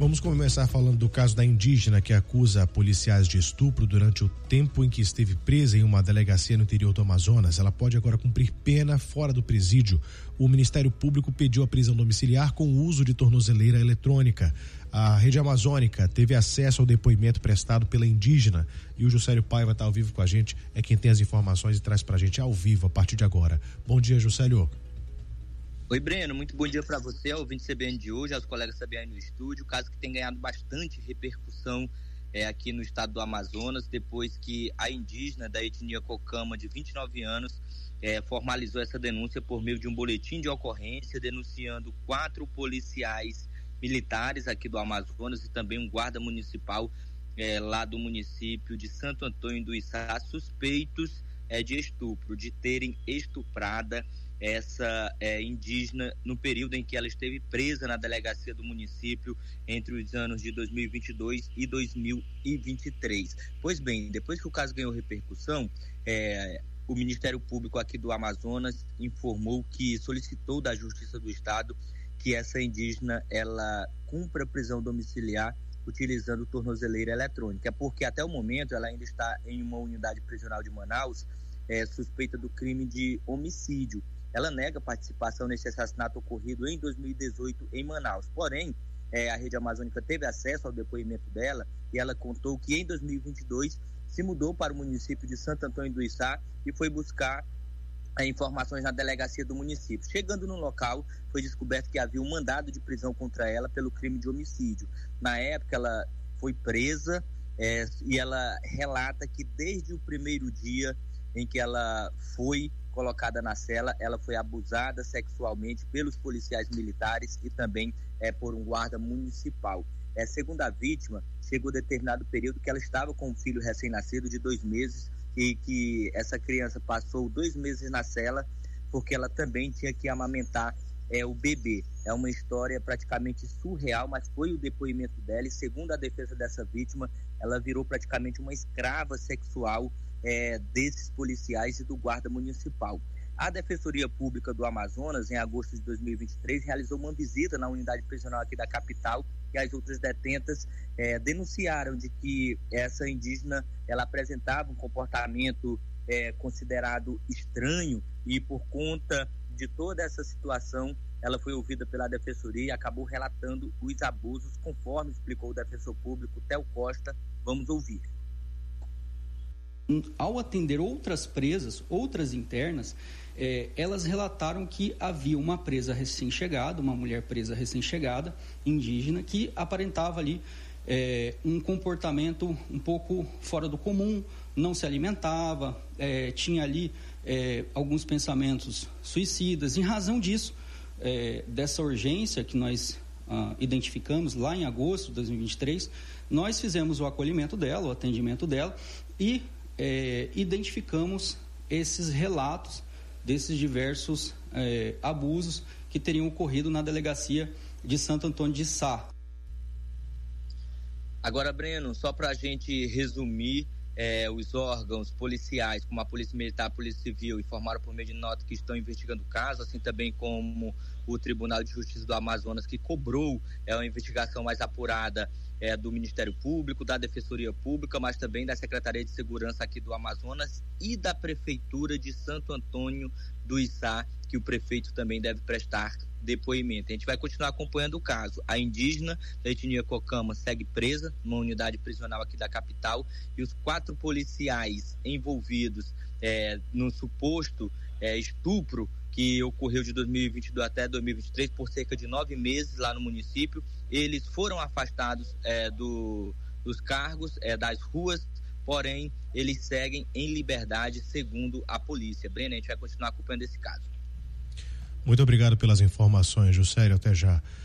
Vamos começar falando do caso da indígena que acusa policiais de estupro durante o tempo em que esteve presa em uma delegacia no interior do Amazonas. Ela pode agora cumprir pena fora do presídio. O Ministério Público pediu a prisão domiciliar com o uso de tornozeleira eletrônica. A Rede Amazônica teve acesso ao depoimento prestado pela indígena e o Juscelio Paiva está ao vivo com a gente, é quem tem as informações e traz pra gente ao vivo a partir de agora. Bom dia, Juscelio. Oi, Breno, muito bom dia para você, ao ouvinte CBN de hoje, aos colegas CBN no estúdio. Caso que tem ganhado bastante repercussão aqui no estado do Amazonas, depois que a indígena da etnia Cocama, de 29 anos, formalizou essa denúncia por meio de um boletim de ocorrência, denunciando 4 policiais militares aqui do Amazonas e também um guarda municipal lá do município de Santo Antônio do Içá, suspeitos de estupro, de terem estuprada essa indígena no período em que ela esteve presa na delegacia do município entre os anos de 2022 e 2023. Pois bem, depois que o caso ganhou repercussão, o Ministério Público aqui do Amazonas informou que solicitou da Justiça do Estado que essa indígena ela cumpra prisão domiciliar utilizando tornozeleira eletrônica, porque até o momento ela ainda está em uma unidade prisional de Manaus, suspeita do crime de homicídio. Ela nega participação nesse assassinato ocorrido em 2018 em Manaus. Porém, a Rede Amazônica teve acesso ao depoimento dela e ela contou que em 2022 se mudou para o município de Santo Antônio do Içá e foi buscar informações na delegacia do município. Chegando no local, foi descoberto que havia um mandado de prisão contra ela pelo crime de homicídio. Na época, ela foi presa e ela relata que desde o primeiro dia em que ela foi colocada na cela, ela foi abusada sexualmente pelos policiais militares e também por um guarda municipal. Segundo a vítima, chegou determinado período que ela estava com um filho recém-nascido de 2 meses e que essa criança passou 2 meses na cela porque ela também tinha que amamentar o bebê. É uma história praticamente surreal, mas foi o depoimento dela e, segundo a defesa dessa vítima, ela virou praticamente uma escrava sexual desses policiais e do guarda municipal. A Defensoria Pública do Amazonas, em agosto de 2023, realizou uma visita na unidade prisional aqui da capital e as outras detentas denunciaram de que essa indígena ela apresentava um comportamento considerado estranho e por conta de toda essa situação ela foi ouvida pela Defensoria e acabou relatando os abusos, conforme explicou o defensor público Theo Costa. Vamos ouvir. Ao atender outras presas, outras internas, elas relataram que havia uma presa recém-chegada, uma mulher presa recém-chegada, indígena, que aparentava ali um comportamento um pouco fora do comum, não se alimentava, tinha ali alguns pensamentos suicidas. Em razão disso, dessa urgência que nós identificamos lá em agosto de 2023, nós fizemos o acolhimento dela, o atendimento dela e identificamos esses relatos desses diversos abusos que teriam ocorrido na delegacia de Santo Antônio de Içá. Agora, Breno, só para a gente resumir, os órgãos policiais, como a Polícia Militar, a Polícia Civil, informaram por meio de nota que estão investigando o caso, assim também como o Tribunal de Justiça do Amazonas, que cobrou uma investigação mais apurada do Ministério Público, da Defensoria Pública, mas também da Secretaria de Segurança aqui do Amazonas e da Prefeitura de Santo Antônio do Içá, que o prefeito também deve prestar depoimento. A gente vai continuar acompanhando o caso. A indígena da etnia Cocama segue presa numa unidade prisional aqui da capital e os 4 policiais envolvidos no suposto estupro que ocorreu de 2022 até 2023 por cerca de 9 meses lá no município, eles foram afastados dos cargos, das ruas, porém eles seguem em liberdade, segundo a polícia. Breno, a gente vai continuar acompanhando esse caso. Muito obrigado pelas informações, Juscelio, até já.